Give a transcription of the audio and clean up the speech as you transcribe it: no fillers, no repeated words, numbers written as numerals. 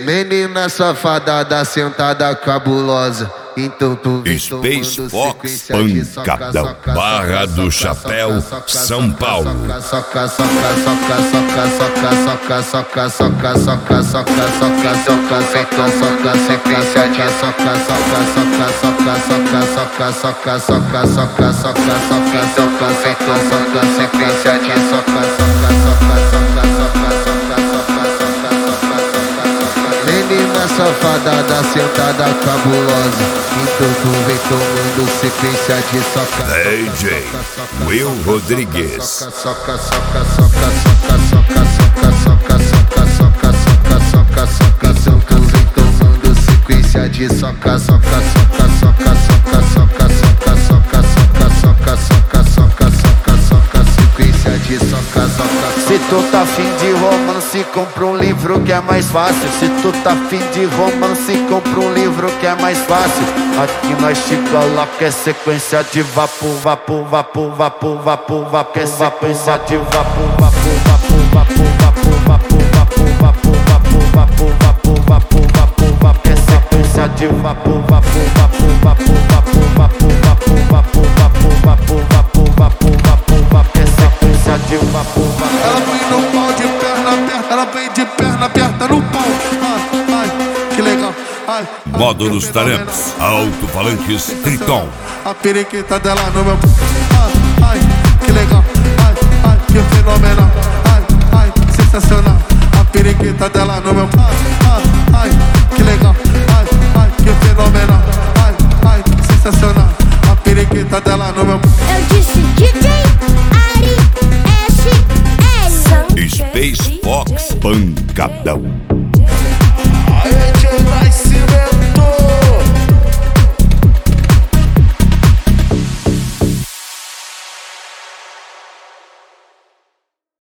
Menina safada da sentada cabulosa. Então tu Space Fox, pancadão, Barra do Chapéu, São Paulo. Soca, soca, soca, soca, soca, soca, soca, soca, soca, soca, soca, soca, soca, soca, sequência de soca, soca, soca, soca, soca, soca, soca, soca, soca, soca, soca, soca, soca, soca, sequência de soca, soca, soca, soca, soca, soca, soca, soca, soca. Menina safada da sentada cabulosa. Então tu vem tomando sequência de soca. DJ Will Rodrigues. Soca, soca, soca, soca, soca, soca, soca, soca, soca, soca, soca, soca. Então tu vem tomando sequência de soca, soca, soca, soca, soca, soca, soca, soca, soca, soca, soca, soca, soca, soca, sequência de soca, soca. Se tu tá afim de romance, compra um livro que é mais fácil. Se tu tá afim de romance, compra um livro que é mais fácil. Aqui nós te coloca é sequência de vapo, vapo, vapo, vapo, vapo, vapo, é sequência de vapo, vapo, vapo, vapo, vapo, vapo, vapo, vapo, vapo, vapo, vapo, vapo, vapo, é sequência de vapo, vapo, vapo, vapo, vapo, vapo, vapo, vapo, vapo, vapo, vapo, vapo, vapo, vapo, é sequência de vapo, vapo. Ela vem no pau de perna aberta, ela vem de perna aberta no pau. Ai, ai, que legal. Ai, Módulos Talentos, alto-falantes Triton. a periquita dela no meu. Ai, ai, que legal. Ai, ai, que fenomenal. Ai, ai, sensacional. A periquita dela no meu. Ai, ai, ai, que legal. Ai, ai, que fenomenal. Ai, ai, sensacional. A periquita dela no meu. Eu disse DJ Ari SL. Space Fox, pancadão.